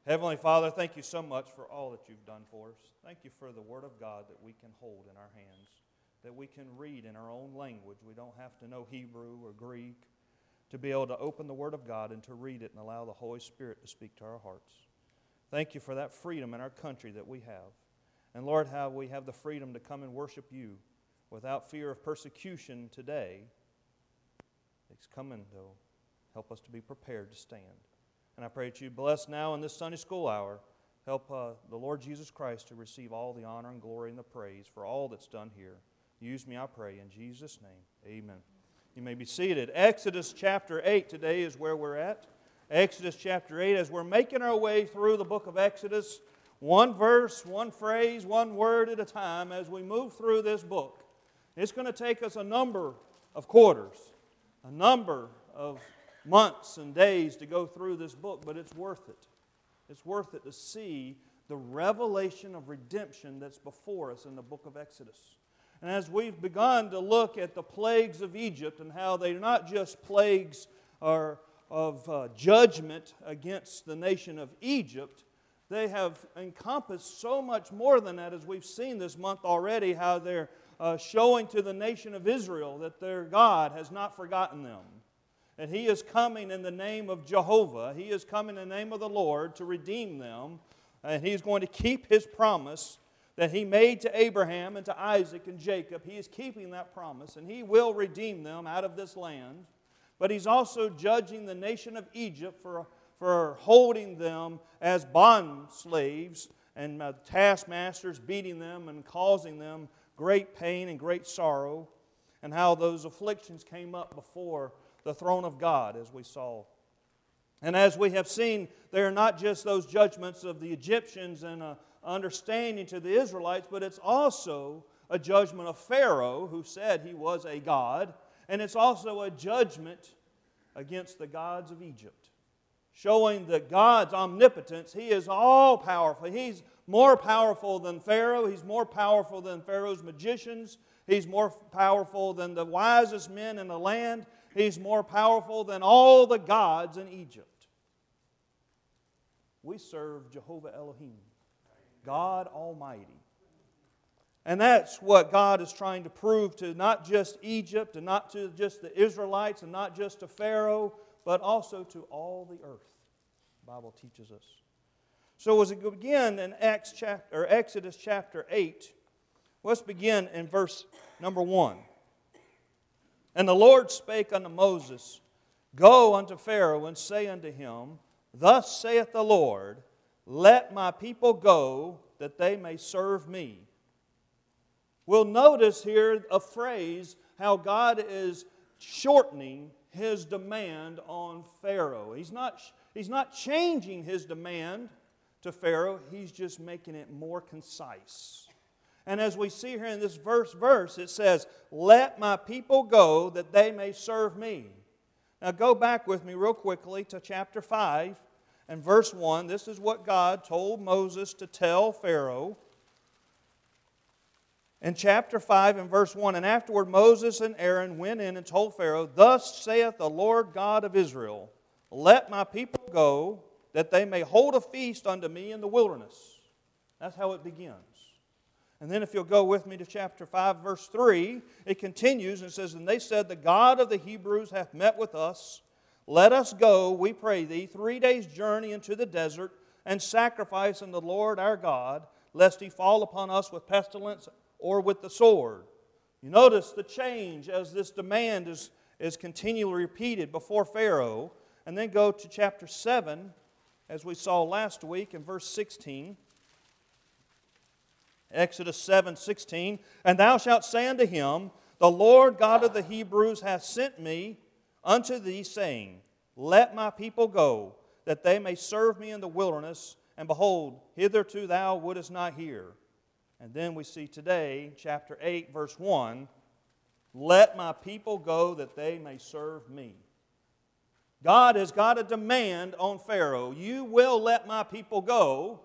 Heavenly Father, thank you so much for all that you've done for us. Thank you for the Word of God that we can hold in our hands, that we can read in our own language. We don't have to know Hebrew or Greek to be able to open the Word of God and to read it and allow the Holy Spirit to speak to our hearts. Thank you for that freedom in our country that we have. And Lord, how we have the freedom to come and worship you without fear of persecution today. It's coming to help us to be prepared to stand. And I pray that you bless now in this Sunday school hour. Help the Lord Jesus Christ to receive all the honor and glory and the praise for all that's done here. Use me, I pray, in Jesus' name. Amen. You may be seated. Exodus chapter 8 today is where we're at. Exodus chapter 8, as we're making our way through the book of Exodus, one verse, one phrase, one word at a time as we move through this book. It's going to take us a number of quarters, a number of months and days to go through this book, but it's worth it. It's worth it to see the revelation of redemption that's before us in the book of Exodus. And as we've begun to look at the plagues of Egypt and how they're not just plagues of judgment against the nation of Egypt, they have encompassed so much more than that, as we've seen this month already, how they're showing to the nation of Israel that their God has not forgotten them. And He is coming in the name of Jehovah. He is coming in the name of the Lord to redeem them. And He's going to keep His promise that He made to Abraham and to Isaac and Jacob. He is keeping that promise, and He will redeem them out of this land. But He's also judging the nation of Egypt for holding them as bond slaves and taskmasters beating them and causing them great pain and great sorrow, and how those afflictions came up before the throne of God, as we saw. And as we have seen, they are not just those judgments of the Egyptians and understanding to the Israelites, but it's also a judgment of Pharaoh, who said he was a god, and it's also a judgment against the gods of Egypt, showing that God's omnipotence. He is all-powerful. He's more powerful than Pharaoh. He's more powerful than Pharaoh's magicians. He's more powerful than the wisest men in the land. He's more powerful than all the gods in Egypt. We serve Jehovah Elohim, God Almighty. And that's what God is trying to prove to not just Egypt and not to just the Israelites and not just to Pharaoh, but also to all the earth. The Bible teaches us. So as we begin in Exodus chapter 8, let's begin in verse number 1. And the Lord spake unto Moses, Go unto Pharaoh, and say unto him, Thus saith the Lord, Let my people go, that they may serve me. We'll notice here a phrase, how God is shortening His demand on Pharaoh. He's not changing His demand to Pharaoh, He's just making it more concise. And as we see here in this verse, it says, Let my people go, that they may serve me. Now go back with me real quickly to chapter 5 and verse 1. This is what God told Moses to tell Pharaoh. In chapter 5 and verse 1, And afterward Moses and Aaron went in and told Pharaoh, Thus saith the Lord God of Israel, Let my people go, that they may hold a feast unto me in the wilderness. That's how it begins. And then if you'll go with me to chapter 5, verse 3, it continues and says, And they said, The God of the Hebrews hath met with us. Let us go, we pray thee, 3 days' journey into the desert, and sacrifice unto the Lord our God, lest He fall upon us with pestilence or with the sword. You notice the change as this demand is continually repeated before Pharaoh. And then go to chapter 7, as we saw last week in verse 16. Exodus 7:16, And thou shalt say unto him, The Lord God of the Hebrews hath sent me unto thee, saying, Let my people go, that they may serve me in the wilderness. And behold, hitherto thou wouldest not hear. And then we see today, chapter 8, verse 1, Let my people go, that they may serve me. God has got a demand on Pharaoh. You will let my people go,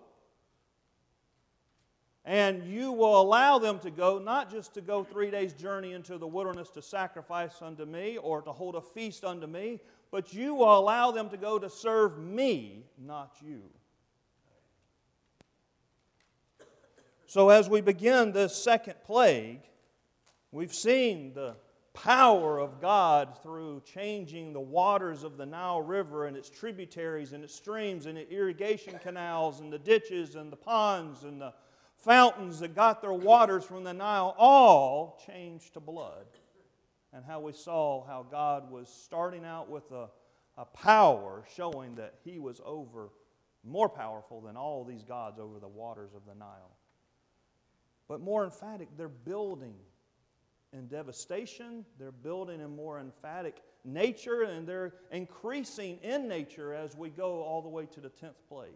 and you will allow them to go, not just to go 3 days' journey into the wilderness to sacrifice unto me or to hold a feast unto me, but you will allow them to go to serve me, not you. So as we begin this second plague, we've seen the power of God through changing the waters of the Nile River and its tributaries and its streams and the irrigation canals and the ditches and the ponds and the fountains that got their waters from the Nile, all changed to blood. And how we saw how God was starting out with a power showing that He was more powerful than all these gods over the waters of the Nile. But more emphatic, they're building in devastation, they're building in more emphatic nature, and they're increasing in nature as we go all the way to the 10th plague.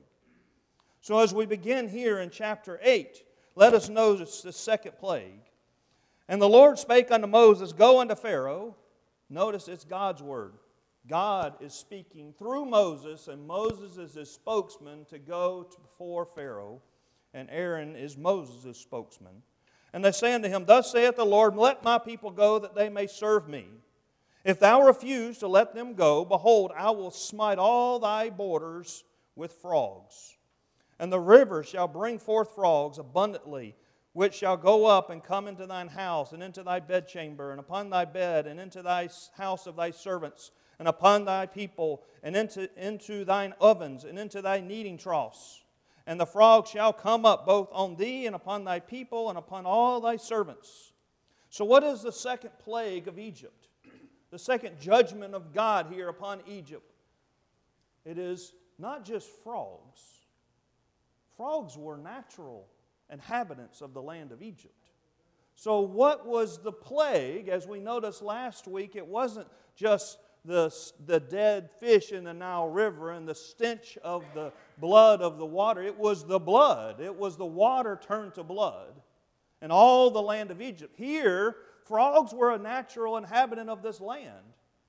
So as we begin here in chapter 8, let us notice the second plague. And the Lord spake unto Moses, Go unto Pharaoh. Notice it's God's word. God is speaking through Moses, and Moses is his spokesman to go before Pharaoh, and Aaron is Moses' spokesman. And they say unto him, Thus saith the Lord, Let my people go, that they may serve me. If thou refuse to let them go, behold, I will smite all thy borders with frogs. And the river shall bring forth frogs abundantly, which shall go up and come into thine house, and into thy bedchamber, and upon thy bed, and into thy house of thy servants, and upon thy people, and into thine ovens, and into thy kneading troughs. And the frog shall come up both on thee and upon thy people and upon all thy servants. So what is the second plague of Egypt? The second judgment of God here upon Egypt. It is not just frogs. Frogs were natural inhabitants of the land of Egypt. So what was the plague? As we noticed last week, it wasn't just the dead fish in the Nile River and the stench of the blood of the water. It was the blood. It was the water turned to blood in all the land of Egypt. Here, frogs were a natural inhabitant of this land.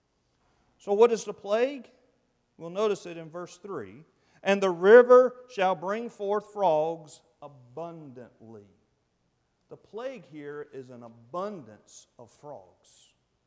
So what is the plague? We'll notice it in verse 3. And the river shall bring forth frogs abundantly. The plague here is an abundance of frogs.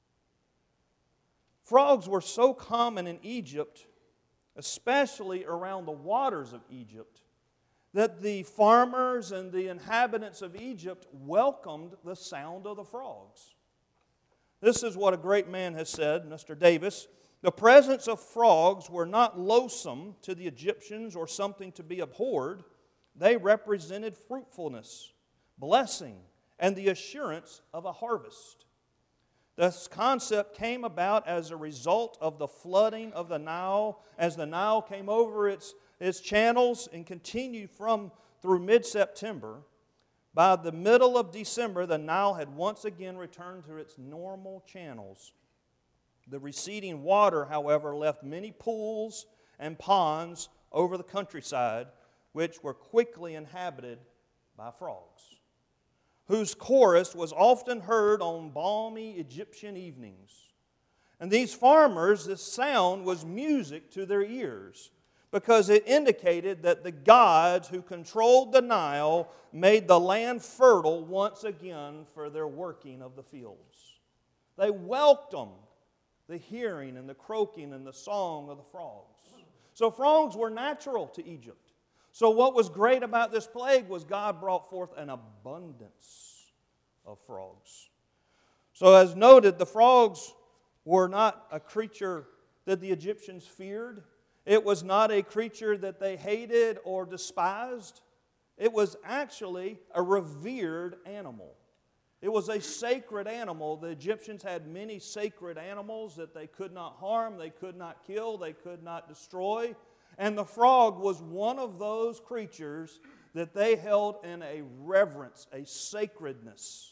Frogs were so common in Egypt, especially around the waters of Egypt, that the farmers and the inhabitants of Egypt welcomed the sound of the frogs. This is what a great man has said, Mr. Davis. The presence of frogs were not loathsome to the Egyptians or something to be abhorred. They represented fruitfulness, blessing, and the assurance of a harvest. This concept came about as a result of the flooding of the Nile, as the Nile came over its channels and continued through mid-September. By the middle of December, the Nile had once again returned to its normal channels. The receding water, however, left many pools and ponds over the countryside, which were quickly inhabited by frogs, whose chorus was often heard on balmy Egyptian evenings. And these farmers, this sound was music to their ears, because it indicated that the gods who controlled the Nile made the land fertile once again for their working of the fields. They welcomed the hearing and the croaking and the song of the frogs. So frogs were natural to Egypt. So what was great about this plague was God brought forth an abundance of frogs. So as noted, the frogs were not a creature that the Egyptians feared. It was not a creature that they hated or despised. It was actually a revered animal. It was a sacred animal. The Egyptians had many sacred animals that they could not harm, they could not kill, they could not destroy. And the frog was one of those creatures that they held in a reverence, a sacredness.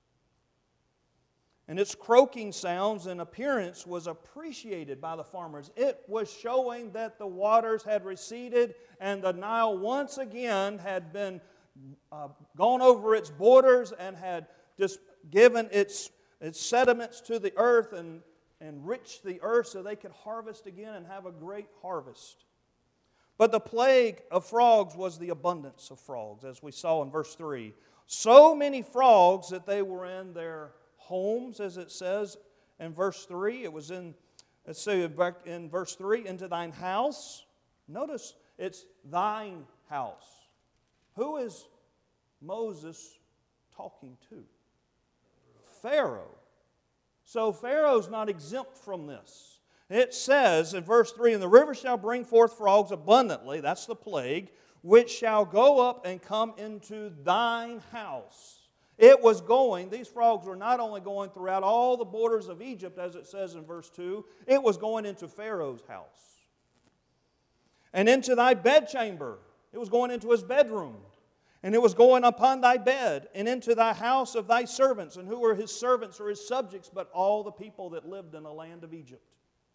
And its croaking sounds and appearance was appreciated by the farmers. It was showing that the waters had receded and the Nile once again had been gone over its borders and had just given its sediments to the earth and enriched the earth so they could harvest again and have a great harvest. But the plague of frogs was the abundance of frogs, as we saw in verse 3. So many frogs that they were in their homes, as it says in verse 3. It was in verse 3, into thine house. Notice it's thine house. Who is Moses talking to? Pharaoh. So Pharaoh's not exempt from this. It says in verse 3, "And the river shall bring forth frogs abundantly," that's the plague, "which shall go up and come into thine house." It was going, these frogs were not only going throughout all the borders of Egypt, as it says in verse 2, it was going into Pharaoh's house. "And into thy bedchamber," it was going into his bedroom. "And it was going upon thy bed, and into thy house of thy servants." And who were his servants or his subjects but all the people that lived in the land of Egypt?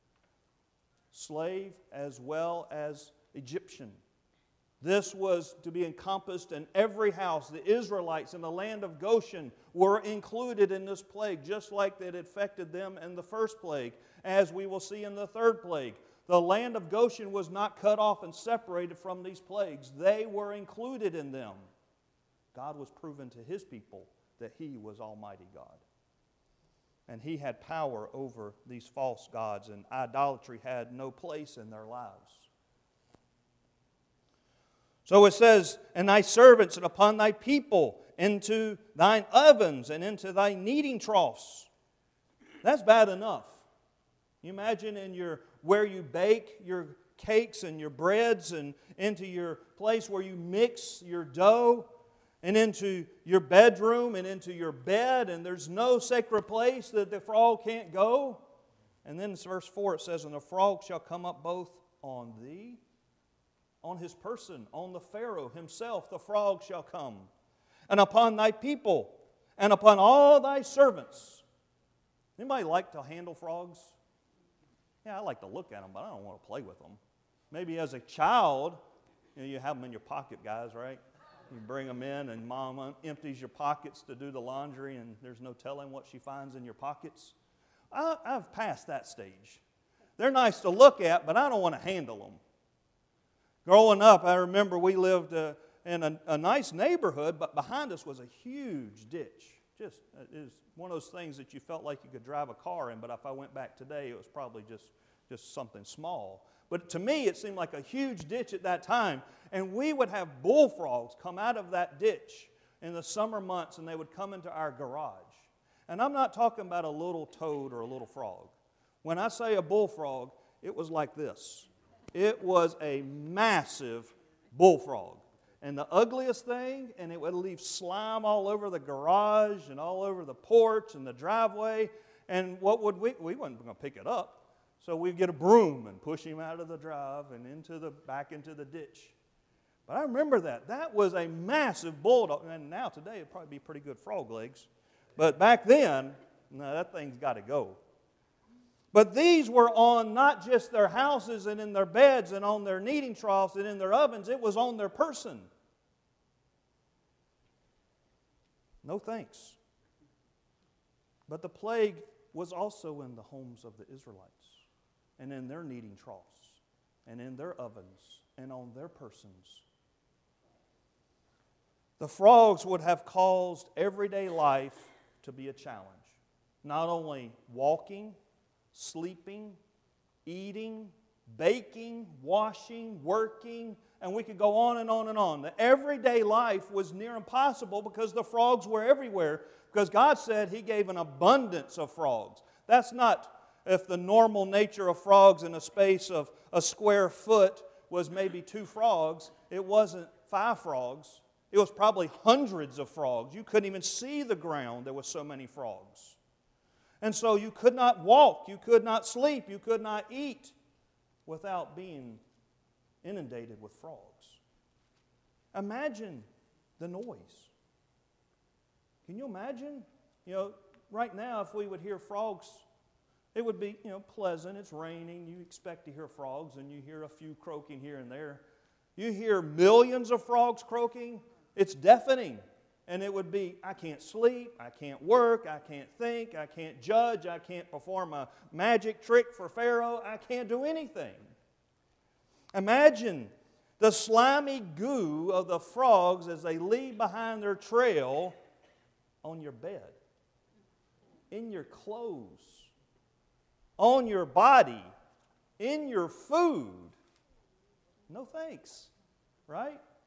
Slave as well as Egyptian. This was to be encompassed in every house. The Israelites in the land of Goshen were included in this plague, just like it affected them in the first plague, as we will see in the third plague. The land of Goshen was not cut off and separated from these plagues. They were included in them. God was proven to His people that He was Almighty God. And He had power over these false gods, and idolatry had no place in their lives. So it says, "And thy servants and upon thy people, into thine ovens and into thy kneading troughs." That's bad enough. You imagine where you bake your cakes and your breads, and into your place where you mix your dough, and into your bedroom and into your bed, and there's no sacred place that the frog can't go. And then in verse 4 it says, "And the frog shall come up both on thee," on his person, on the Pharaoh himself, the frog shall come, "and upon thy people, and upon all thy servants." Anybody like to handle frogs? Yeah, I like to look at them, but I don't want to play with them. Maybe as a child, you have them in your pocket, guys, right? You bring them in, and Mom empties your pockets to do the laundry, and there's no telling what she finds in your pockets. I've passed that stage. They're nice to look at, but I don't want to handle them. Growing up, I remember we lived in a nice neighborhood, but behind us was a huge ditch. It was one of those things that you felt like you could drive a car in, but if I went back today, it was probably just something small. But to me, it seemed like a huge ditch at that time, and we would have bullfrogs come out of that ditch in the summer months, and they would come into our garage. And I'm not talking about a little toad or a little frog. When I say a bullfrog, it was like this. It was a massive bullfrog. And the ugliest thing, and it would leave slime all over the garage and all over the porch and the driveway. And what would we weren't going to pick it up. So we'd get a broom and push him out of the drive and back into the ditch. But I remember that. That was a massive bulldog. And now today it'd probably be pretty good frog legs. But back then, no, that thing's got to go. But these were on not just their houses and in their beds and on their kneading troughs and in their ovens. It was on their person. No thanks. But the plague was also in the homes of the Israelites and in their kneading troughs and in their ovens and on their persons. The frogs would have caused everyday life to be a challenge. Not only walking, sleeping, eating, baking, washing, working, and we could go on and on and on. The everyday life was near impossible because the frogs were everywhere, because God said He gave an abundance of frogs. That's not if the normal nature of frogs in a space of a square foot was maybe 2 frogs. It wasn't 5 frogs. It was probably hundreds of frogs. You couldn't even see the ground. There were so many frogs. And so you could not walk, you could not sleep, you could not eat without being inundated with frogs. Imagine the noise. Can you imagine? Right now, if we would hear frogs, it would be, pleasant. It's raining. You expect to hear frogs, and you hear a few croaking here and there. You hear millions of frogs croaking, it's deafening. And it would be, I can't sleep, I can't work, I can't think, I can't judge, I can't perform a magic trick for Pharaoh, I can't do anything. Imagine the slimy goo of the frogs as they leave behind their trail on your bed, in your clothes, on your body, in your food. No thanks, right?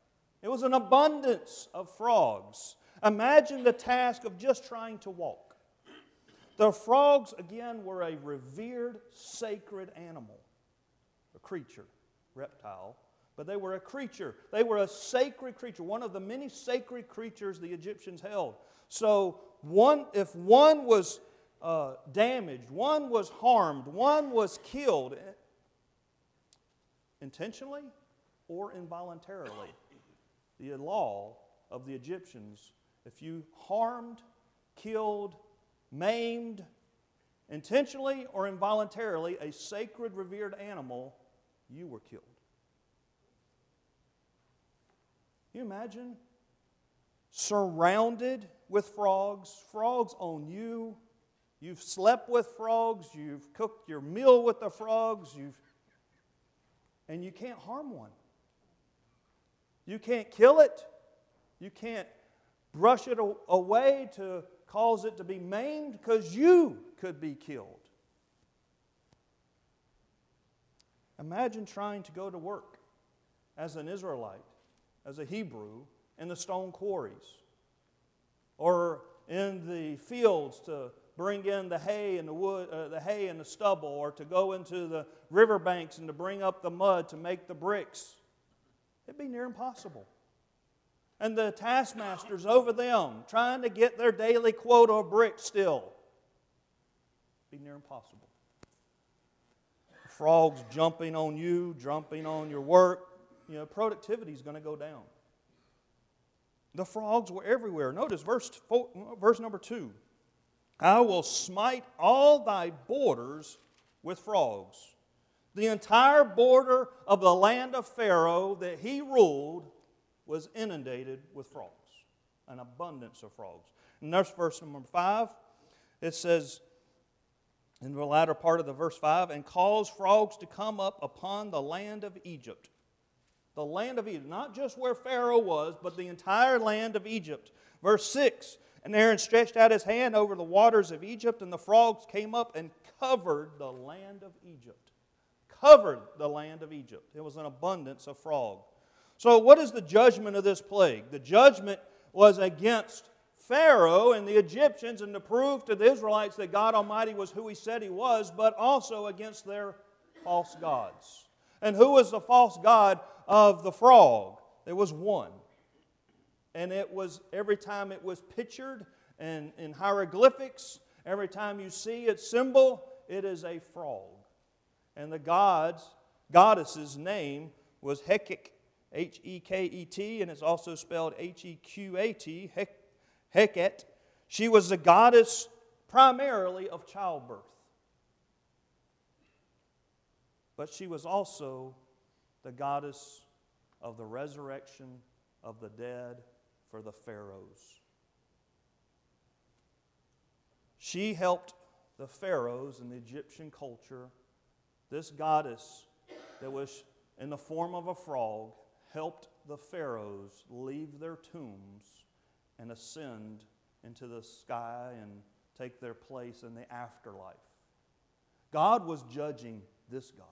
It was an abundance of frogs. Imagine the task of just trying to walk. The frogs, again, were a revered, sacred animal, a creature, reptile, but they were a creature. They were a sacred creature, one of the many sacred creatures the Egyptians held. So if one was damaged, one was harmed, one was killed, intentionally or involuntarily, the law of the Egyptians, if you harmed, killed, maimed, intentionally or involuntarily, a sacred, revered animal, you were killed. Can you imagine? Surrounded with frogs, frogs on you. You've slept with frogs, you've cooked your meal with the frogs, and you can't harm one. You can't kill it. You can't brush it away to cause it to be maimed, because you could be killed. Imagine trying to go to work as an Israelite, as a Hebrew, in the stone quarries, or in the fields to bring in the hay and the wood, the hay and the stubble, or to go into the riverbanks and to bring up the mud to make the bricks. It'd be near impossible. And the taskmasters over them trying to get their daily quota of bricks still. It'd be near impossible. Frogs jumping on you, jumping on your work, productivity is going to go down. The frogs were everywhere. Notice verse number 2. I will smite all thy borders with frogs. The entire border of the land of Pharaoh that he ruled was inundated with frogs, an abundance of frogs. And there's verse number 5. It says, in the latter part of the verse 5, and cause frogs to come up upon the land of Egypt. The land of Egypt, not just where Pharaoh was, but the entire land of Egypt. Verse 6, and Aaron stretched out his hand over the waters of Egypt, and the frogs came up and covered the land of Egypt. Covered the land of Egypt. It was an abundance of frog. So what is the judgment of this plague? The judgment was against Pharaoh and the Egyptians, and to prove to the Israelites that God Almighty was who He said He was, but also against their false gods. And who was the false god of the frog? There was one. And it was, every time it was pictured in hieroglyphics, every time you see its symbol, it is a frog. And the goddess's name was Heket, H-E-K-E-T, and it's also spelled H-E-Q-A-T, Heket. She was the goddess primarily of childbirth. But she was also the goddess of the resurrection of the dead for the pharaohs. She helped the pharaohs in the Egyptian culture. This goddess that was in the form of a frog helped the pharaohs leave their tombs and ascend into the sky and take their place in the afterlife. God was judging this God.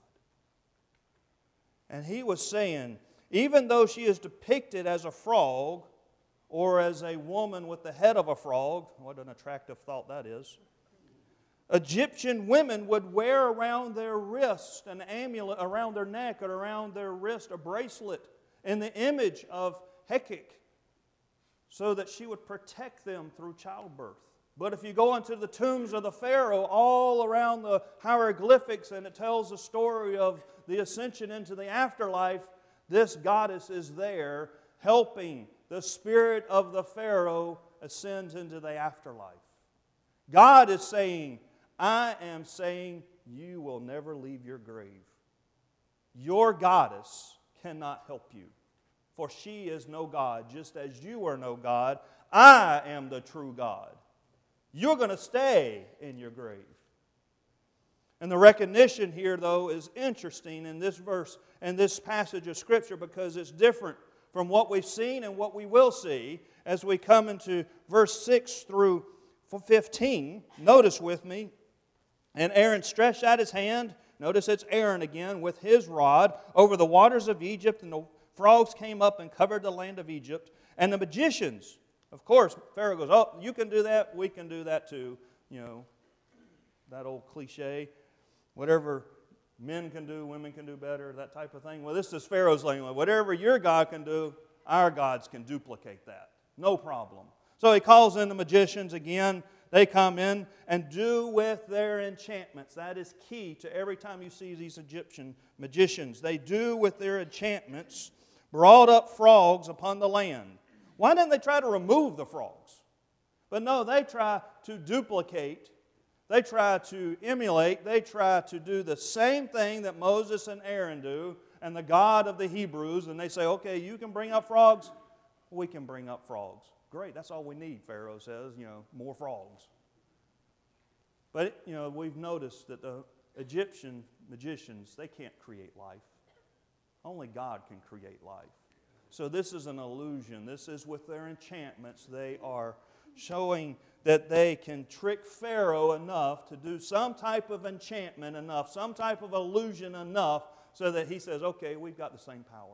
And He was saying, even though she is depicted as a frog or as a woman with the head of a frog, what an attractive thought that is, Egyptian women would wear around their wrist an amulet, around their neck or around their wrist a bracelet in the image of Heket, so that she would protect them through childbirth. But if you go into the tombs of the Pharaoh, all around the hieroglyphics, and it tells the story of the ascension into the afterlife, this goddess is there helping the spirit of the Pharaoh ascend into the afterlife. God is saying, I am saying, you will never leave your grave. Your goddess cannot help you, for she is no God, just as you are no God. I am the true God. You're going to stay in your grave. And the recognition here, though, is interesting in this verse and this passage of Scripture, because it's different from what we've seen and what we will see as we come into verse 6 through 15. Notice with me, and Aaron stretched out his hand, notice it's Aaron again, with his rod over the waters of Egypt, and the frogs came up and covered the land of Egypt. And the magicians, of course, Pharaoh goes, oh, you can do that, we can do that too. You know, that old cliche, whatever men can do, women can do better, that type of thing. Well, this is Pharaoh's language. Whatever your God can do, our gods can duplicate that. No problem. So he calls in the magicians again. They come in and do with their enchantments. That is key to every time you see these Egyptian magicians. They do with their enchantments, brought up frogs upon the land. Why didn't they try to remove the frogs? But no, they try to duplicate. They try to emulate. They try to do the same thing that Moses and Aaron do and the God of the Hebrews. And they say, okay, you can bring up frogs. We can bring up frogs. Great, that's all we need, Pharaoh says, more frogs. But, we've noticed that the Egyptian magicians, they can't create life. Only God can create life. So this is an illusion. This is with their enchantments. They are showing that they can trick Pharaoh enough to do some type of enchantment enough, some type of illusion enough, so that he says, okay, we've got the same power.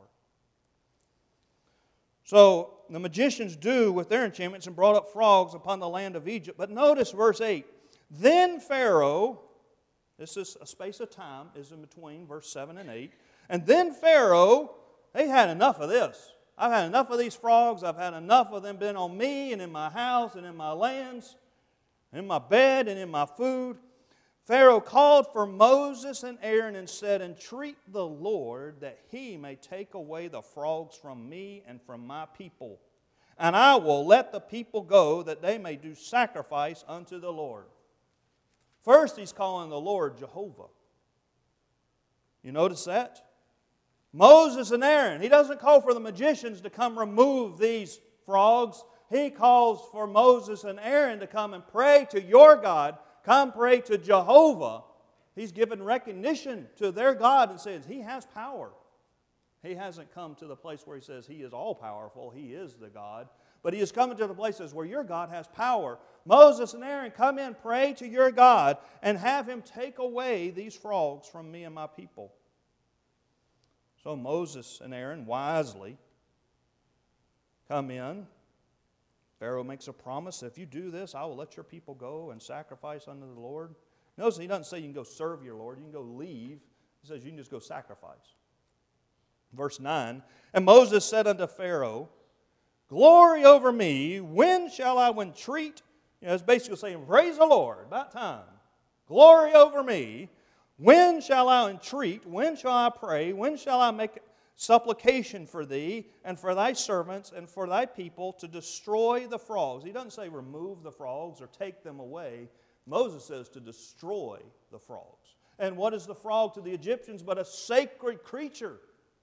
So the magicians do with their enchantments and brought up frogs upon the land of Egypt. But notice verse 8. Then Pharaoh, this is a space of time, is in between verse 7 and 8. And then Pharaoh, he had enough of this. I've had enough of these frogs. I've had enough of them being on me and in my house and in my lands, in my bed and in my food. Pharaoh called for Moses and Aaron and said, entreat the Lord that he may take away the frogs from me and from my people. And I will let the people go that they may do sacrifice unto the Lord. First, he's calling the Lord Jehovah. You notice that? Moses and Aaron. He doesn't call for the magicians to come remove these frogs. He calls for Moses and Aaron to come and pray to your God. Come pray to Jehovah. He's given recognition to their God and says He has power. He hasn't come to the place where He says He is all-powerful. He is the God. But He is coming to the places where your God has power. Moses and Aaron, come in, pray to your God, and have Him take away these frogs from me and my people. So Moses and Aaron wisely come in. Pharaoh makes a promise, if you do this, I will let your people go and sacrifice unto the Lord. Notice he doesn't say you can go serve your Lord, you can go leave. He says you can just go sacrifice. Verse 9, and Moses said unto Pharaoh, glory over me, when shall I entreat? It's basically saying, praise the Lord, about time. Glory over me, when shall I entreat? When shall I pray? When shall I make supplication for thee and for thy servants and for thy people to destroy the frogs? He doesn't say remove the frogs or take them away. Moses says to destroy the frogs. And what is the frog to the Egyptians but a sacred creature?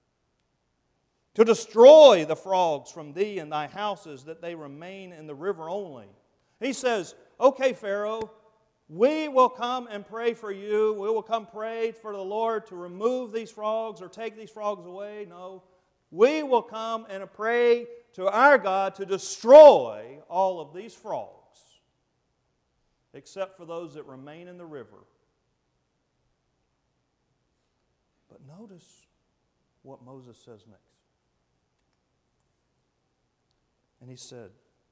To destroy the frogs from thee and thy houses, that they remain in the river only. He says, okay, Pharaoh, we will come and pray for you. We will come pray for the Lord to remove these frogs or take these frogs away. No. We will come and pray to our God to destroy all of these frogs, except for those that remain in the river. But notice what Moses says next. And he said,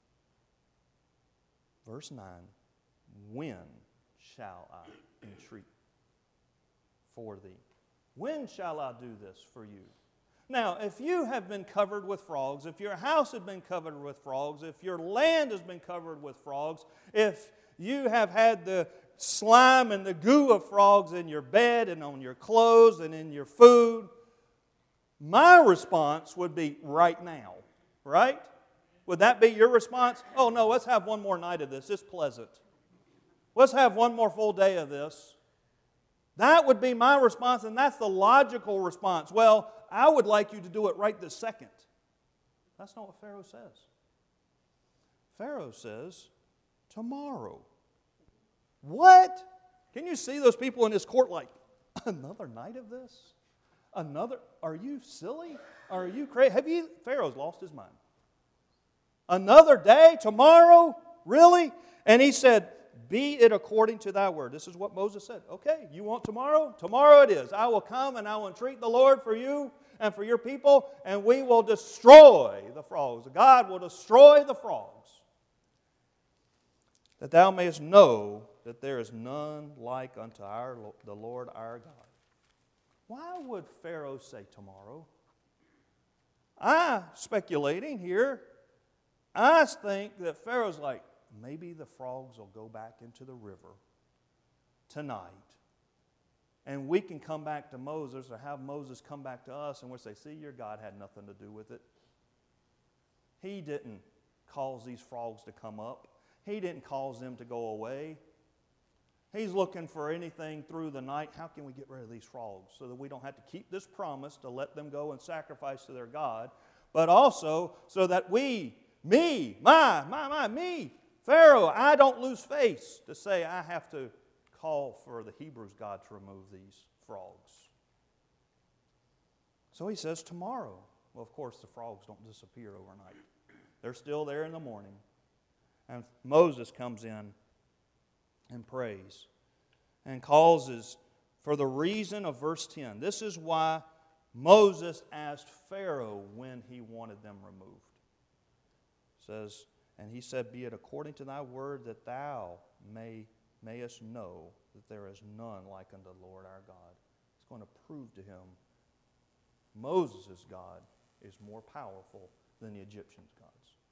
verse 9, when shall I entreat for thee? When shall I do this for you? Now, if you have been covered with frogs, if your house has been covered with frogs, if your land has been covered with frogs, if you have had the slime and the goo of frogs in your bed and on your clothes and in your food, my response would be right now, right? Would that be your response? Oh no, let's have one more night of this. It's pleasant. Let's have one more full day of this. That would be my response, and that's the logical response. Well, I would like you to do it right this second. That's not what Pharaoh says. Pharaoh says, tomorrow. What? Can you see those people in his court like, another night of this? Are you silly? Are you crazy? Pharaoh's lost his mind. Another day, tomorrow? Really? And he said, be it according to thy word. This is what Moses said. Okay, you want tomorrow? Tomorrow it is. I will come and I will entreat the Lord for you, and for your people, and we will destroy the frogs. God will destroy the frogs, that thou mayest know that there is none like unto the Lord our God. Why would Pharaoh say tomorrow? Speculating here, I think that Pharaoh's like, maybe the frogs will go back into the river tonight. And we can come back to Moses, or have Moses come back to us, and we'll say, see, your God had nothing to do with it. He didn't cause these frogs to come up. He didn't cause them to go away. He's looking for anything through the night. How can we get rid of these frogs so that we don't have to keep this promise to let them go and sacrifice to their God, but also so that me, Pharaoh, I don't lose face to say I have to call for the Hebrews' God to remove these frogs. So he says tomorrow. Well, of course, the frogs don't disappear overnight. They're still there in the morning. And Moses comes in and prays and causes, for the reason of verse 10. This is why Moses asked Pharaoh when he wanted them removed. It says, and he said, be it according to thy word, that thou mayest know that there is none like unto the Lord our God. It's going to prove to him Moses' God is more powerful than the Egyptians' gods.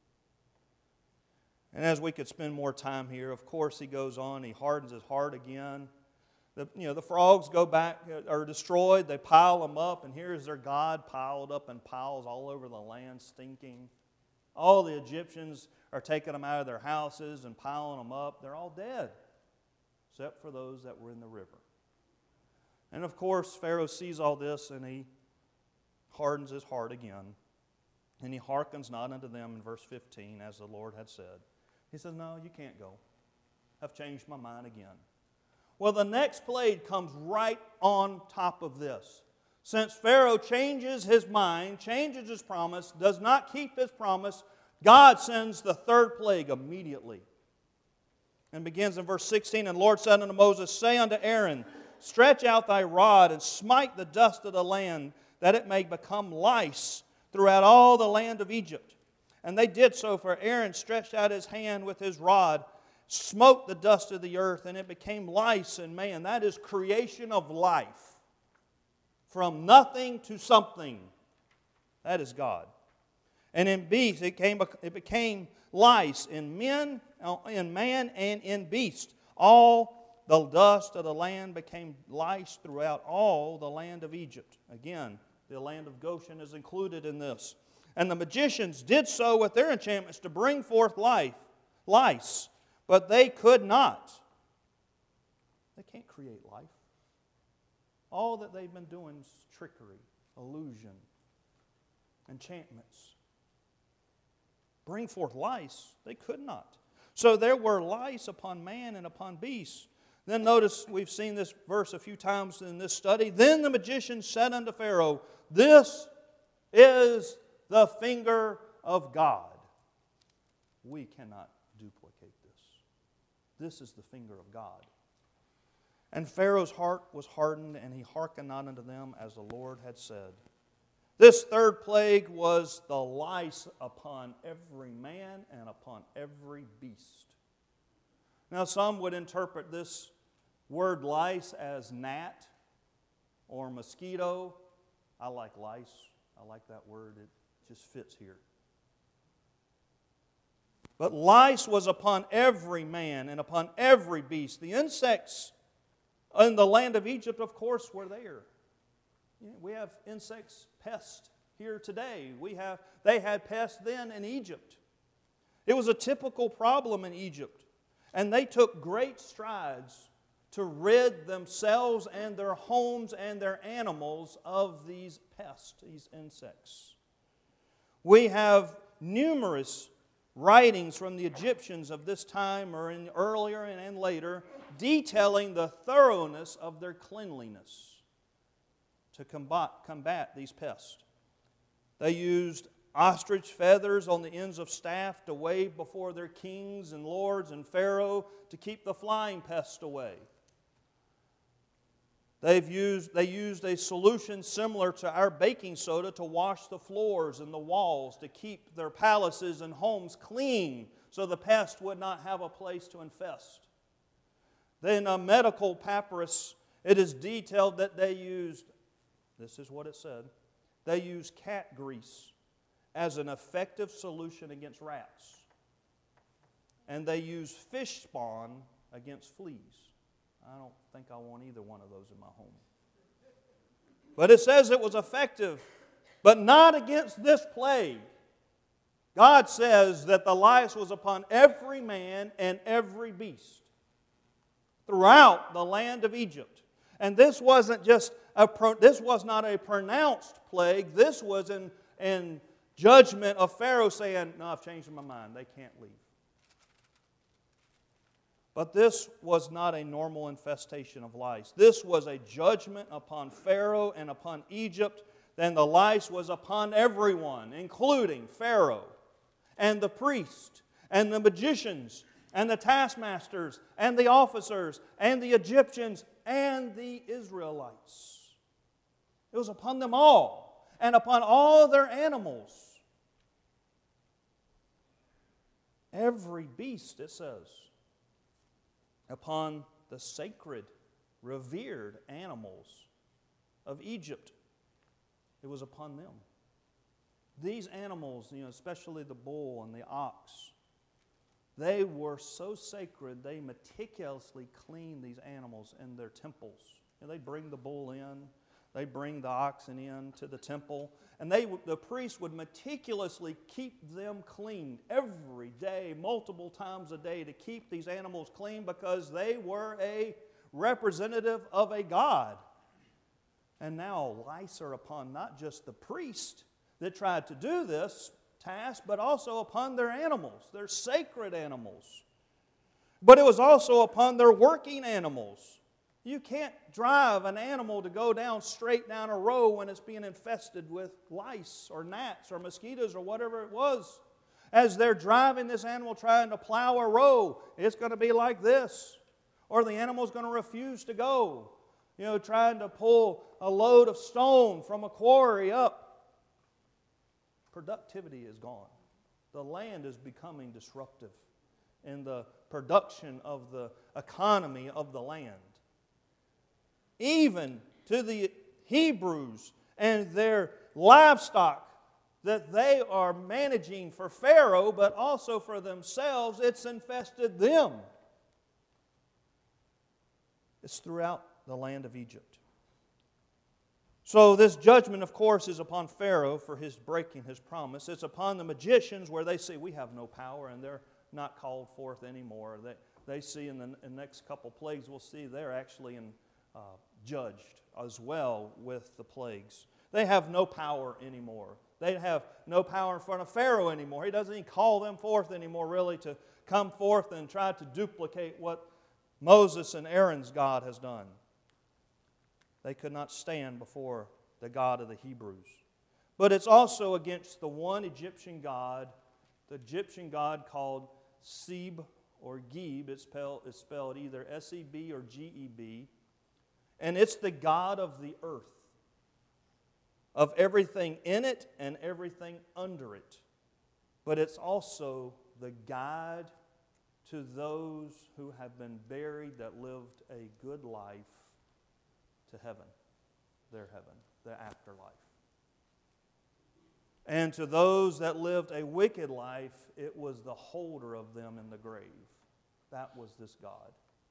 And as we could spend more time here, of course he goes on, he hardens his heart again. The frogs go back, are destroyed, they pile them up, and here's their God piled up in piles all over the land, stinking. All the Egyptians are taking them out of their houses and piling them up. They're all dead, except for those that were in the river. And of course, Pharaoh sees all this, and he hardens his heart again. And he hearkens not unto them in verse 15, as the Lord had said. He says, no, you can't go. I've changed my mind again. Well, the next plague comes right on top of this. Since Pharaoh changes his mind, changes his promise, does not keep his promise, God sends the third plague immediately. And begins in verse 16, and the Lord said unto Moses, say unto Aaron, stretch out thy rod and smite the dust of the land, that it may become lice throughout all the land of Egypt. And they did so, for Aaron stretched out his hand with his rod, smote the dust of the earth, and it became lice in man. That is creation of life. From nothing to something. That is God. And in beasts, it became lice in man and in beast. All the dust of the land became lice throughout all the land of Egypt. Again, the land of Goshen is included in this. And the magicians did so with their enchantments to bring forth lice, but they could not. They can't create life. All that they've been doing is trickery, illusion, enchantments. Bring forth lice, they could not. So there were lice upon man and upon beasts. Then notice, we've seen this verse a few times in this study. Then the magician said unto Pharaoh, this is the finger of God. We cannot duplicate this. This is the finger of God. And Pharaoh's heart was hardened, and he hearkened not unto them as the Lord had said. This third plague was the lice upon every man and upon every beast. Now some would interpret this word lice as gnat or mosquito. I like lice. I like that word. It just fits here. But lice was upon every man and upon every beast. The insects in the land of Egypt, of course, were there. We have insects, pests here today. They had pests then in Egypt. It was a typical problem in Egypt. And they took great strides to rid themselves and their homes and their animals of these pests, these insects. We have numerous writings from the Egyptians of this time or earlier and later detailing the thoroughness of their cleanliness to combat these pests. They used ostrich feathers on the ends of staff to wave before their kings and lords and Pharaoh to keep the flying pests away. They used a solution similar to our baking soda to wash the floors and the walls to keep their palaces and homes clean so the pest would not have a place to infest. Then a medical papyrus, it is detailed that they used, this is what it said, they used cat grease as an effective solution against rats. And they used fish spawn against fleas. I don't think I want either one of those in my home. But it says it was effective, but not against this plague. God says that the lice was upon every man and every beast throughout the land of Egypt. And this was not a pronounced plague. This was in judgment of Pharaoh saying, "No, I've changed my mind. They can't leave." But this was not a normal infestation of lice. This was a judgment upon Pharaoh and upon Egypt. Then the lice was upon everyone, including Pharaoh and the priest and the magicians and the taskmasters and the officers and the Egyptians and the Israelites. It was upon them all and upon all their animals. Every beast, it says, upon the sacred, revered animals of Egypt. It was upon them. These animals, especially the bull and the ox, they were so sacred, they meticulously cleaned these animals in their temples. They'd bring the bull in, they'd bring the oxen in to the temple, and the priest would meticulously keep them clean every day, multiple times a day, to keep these animals clean because they were a representative of a god. And now lice are upon not just the priest that tried to do this task, but also upon their animals, their sacred animals. But it was also upon their working animals. You can't drive an animal to go straight down a row when it's being infested with lice or gnats or mosquitoes or whatever it was. As they're driving this animal trying to plow a row, it's going to be like this. Or the animal's going to refuse to go. Trying to pull a load of stone from a quarry up. Productivity is gone. The land is becoming disruptive in the production of the economy of the land. Even to the Hebrews and their livestock that they are managing for Pharaoh, but also for themselves, it's infested them. It's throughout the land of Egypt. So this judgment, of course, is upon Pharaoh for his breaking his promise. It's upon the magicians where they say, we have no power, and they're not called forth anymore. They see in the next couple plagues, we'll see they're actually judged as well with the plagues. They have no power anymore. They have no power in front of Pharaoh anymore. He doesn't even call them forth anymore, really, to come forth and try to duplicate what Moses and Aaron's God has done. They could not stand before the God of the Hebrews. But it's also against the one Egyptian god, the Egyptian god called Seb or Geb. It's spelled either S-E-B or G-E-B. And it's the god of the earth, of everything in it and everything under it. But it's also the guide to those who have been buried that lived a good life to heaven, their afterlife. And to those that lived a wicked life, it was the holder of them in the grave. That was this God.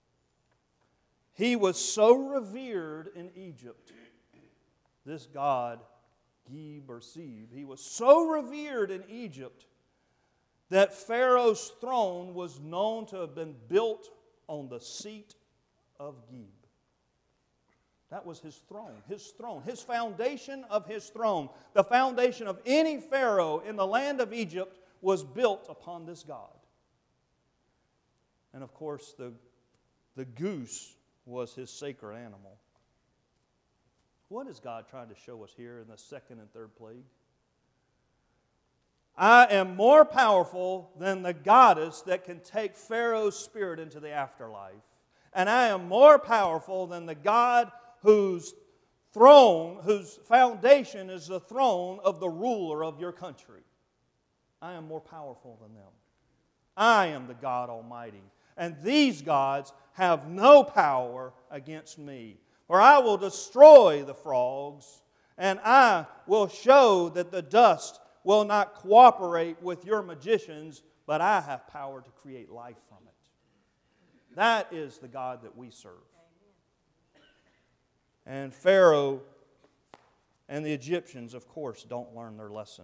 He was so revered in Egypt, this God, Geb or Seb, he was so revered in Egypt that Pharaoh's throne was known to have been built on the seat of Geb. That was his throne, his foundation of his throne. The foundation of any Pharaoh in the land of Egypt was built upon this God. And of course, the goose was his sacred animal. What is God trying to show us here in the second and third plague? I am more powerful than the goddess that can take Pharaoh's spirit into the afterlife. And I am more powerful than the God whose throne, whose foundation is the throne of the ruler of your country. I am more powerful than them. I am the God Almighty. And these gods have no power against me. For I will destroy the frogs, and I will show that the dust will not cooperate with your magicians, but I have power to create life from it. That is the God that we serve. And Pharaoh and the Egyptians, of course, don't learn their lesson.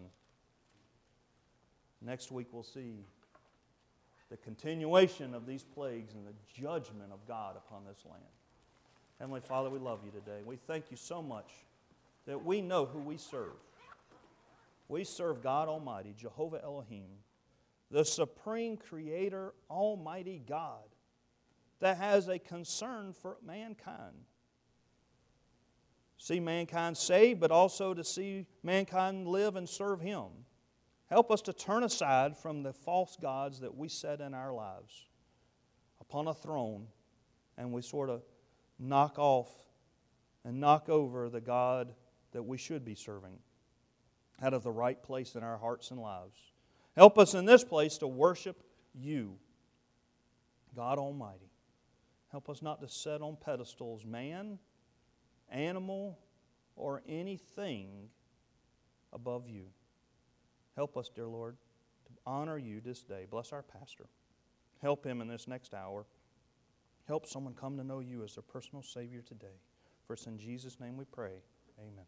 Next week we'll see the continuation of these plagues and the judgment of God upon this land. Heavenly Father, we love you today. We thank you so much that we know who we serve. We serve God Almighty, Jehovah Elohim, the supreme creator, almighty God that has a concern for mankind. See mankind saved, but also to see mankind live and serve Him. Help us to turn aside from the false gods that we set in our lives upon a throne, and we sort of knock off and knock over the God that we should be serving out of the right place in our hearts and lives. Help us in this place to worship you, God Almighty. Help us not to set on pedestals man, animal, or anything above you. Help us, dear Lord, to honor you this day. Bless our pastor. Help him in this next hour. Help someone come to know you as their personal Savior today. For it's in Jesus' name we pray. Amen.